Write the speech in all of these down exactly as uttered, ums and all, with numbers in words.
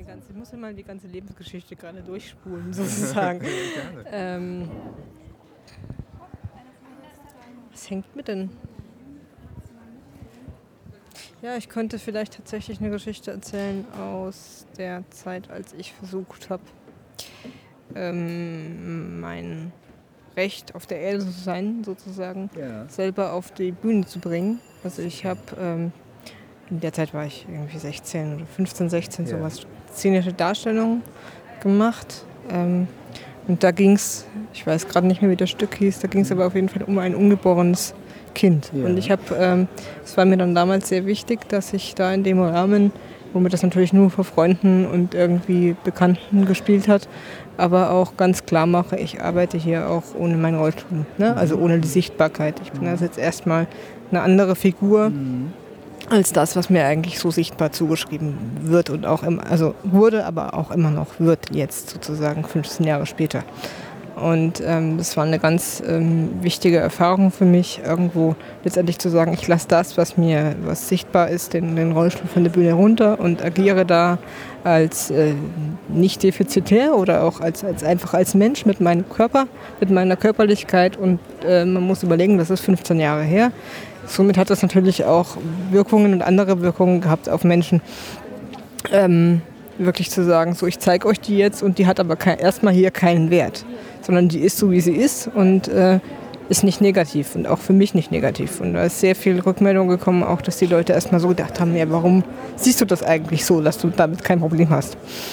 ganze, ich muss ja mal die ganze Lebensgeschichte gerade durchspulen, sozusagen. ähm, was hängt mir denn? Ja, ich könnte vielleicht tatsächlich eine Geschichte erzählen aus der Zeit, als ich versucht habe, ähm, mein Recht auf der Erde zu sein, sozusagen, ja. selber auf die Bühne zu bringen. Also ich habe, ähm, in der Zeit war ich irgendwie sechzehn oder fünfzehn, sechzehn, ja. sowas, szenische Darstellungen gemacht. Ähm, und da ging es, ich weiß gerade nicht mehr, wie das Stück hieß, da ging es aber auf jeden Fall um ein ungeborenes Kind. Ja. Und ich habe, ähm, es war mir dann damals sehr wichtig, dass ich da in dem Rahmen, womit das natürlich nur vor Freunden und irgendwie Bekannten gespielt hat, aber auch ganz klar mache, ich arbeite hier auch ohne meinen Rollstuhl, ne? Also ohne die Sichtbarkeit. Ich bin also jetzt erstmal eine andere Figur mhm. als das, was mir eigentlich so sichtbar zugeschrieben wird und auch immer, also wurde, aber auch immer noch wird jetzt sozusagen fünfzehn Jahre später. Und ähm, das war eine ganz ähm, wichtige Erfahrung für mich, irgendwo letztendlich zu sagen, ich lasse das, was mir was sichtbar ist, den, den Rollstuhl von der Bühne runter und agiere da als äh, nicht defizitär oder auch als, als einfach als Mensch mit meinem Körper, mit meiner Körperlichkeit. Und äh, man muss überlegen, das ist fünfzehn Jahre her. Somit hat das natürlich auch Wirkungen und andere Wirkungen gehabt auf Menschen. Ähm, wirklich zu sagen, so ich zeige euch die jetzt und die hat aber kein, erstmal hier keinen Wert, sondern die ist so, wie sie ist und äh, ist nicht negativ und auch für mich nicht negativ. Und da ist sehr viel Rückmeldung gekommen, auch dass die Leute erstmal so gedacht haben, ja, warum siehst du das eigentlich so, dass du damit kein Problem hast?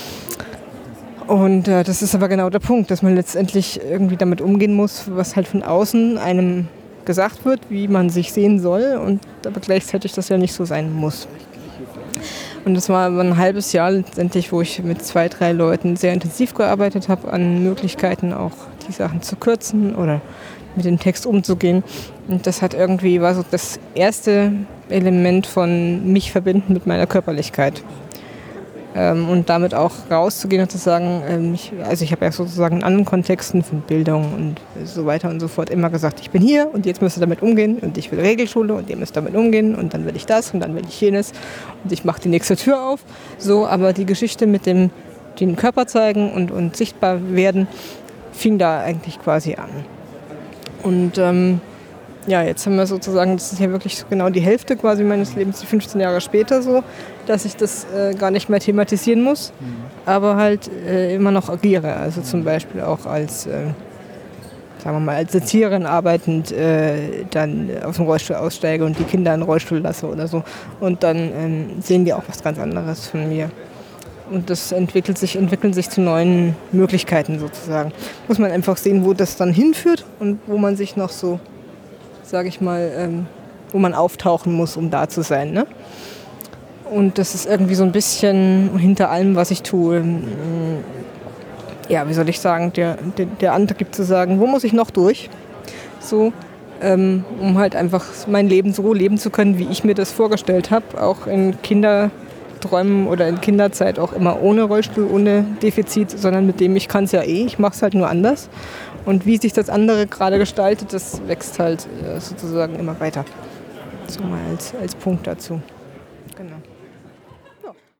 Und äh, das ist aber genau der Punkt, dass man letztendlich irgendwie damit umgehen muss, was halt von außen einem gesagt wird, wie man sich sehen soll und aber gleichzeitig das ja nicht so sein muss. Und das war ein halbes Jahr letztendlich, wo ich mit zwei, drei Leuten sehr intensiv gearbeitet habe, an Möglichkeiten auch die Sachen zu kürzen oder mit dem Text umzugehen. Und das hat irgendwie, war so das erste Element von mich verbinden mit meiner Körperlichkeit. Ähm, und damit auch rauszugehen und zu sagen, ähm, ich, also ich habe ja sozusagen in anderen Kontexten von Bildung und so weiter und so fort immer gesagt, ich bin hier und jetzt müsst ihr damit umgehen und ich will Regelschule und ihr müsst damit umgehen und dann will ich das und dann will ich jenes und ich mache die nächste Tür auf. So, aber die Geschichte mit dem den Körper zeigen und, und sichtbar werden, fing da eigentlich quasi an. Und ähm, ja, jetzt haben wir sozusagen, das ist ja wirklich genau die Hälfte quasi meines Lebens, die fünfzehn Jahre später so, dass ich das äh, gar nicht mehr thematisieren muss, mhm. aber halt äh, immer noch agiere. Also zum Beispiel auch als, äh, sagen wir mal, als Erzieherin arbeitend äh, dann aus dem Rollstuhl aussteige und die Kinder in den Rollstuhl lasse oder so. Und dann ähm, sehen die auch was ganz anderes von mir. Und das entwickelt sich, entwickeln sich zu neuen Möglichkeiten sozusagen. Muss man einfach sehen, wo das dann hinführt und wo man sich noch so, sage ich mal, ähm, wo man auftauchen muss, um da zu sein. Ne? Und das ist irgendwie so ein bisschen hinter allem, was ich tue. Ja, wie soll ich sagen, der, der, der Antrieb zu sagen, wo muss ich noch durch? So, ähm, um halt einfach mein Leben so leben zu können, wie ich mir das vorgestellt habe. Auch in Kinderträumen oder in Kinderzeit auch immer ohne Rollstuhl, ohne Defizit, sondern mit dem, ich kann es ja eh, ich mache es halt nur anders. Und wie sich das andere gerade gestaltet, das wächst halt äh, sozusagen immer weiter. So mal als, als Punkt dazu. Genau.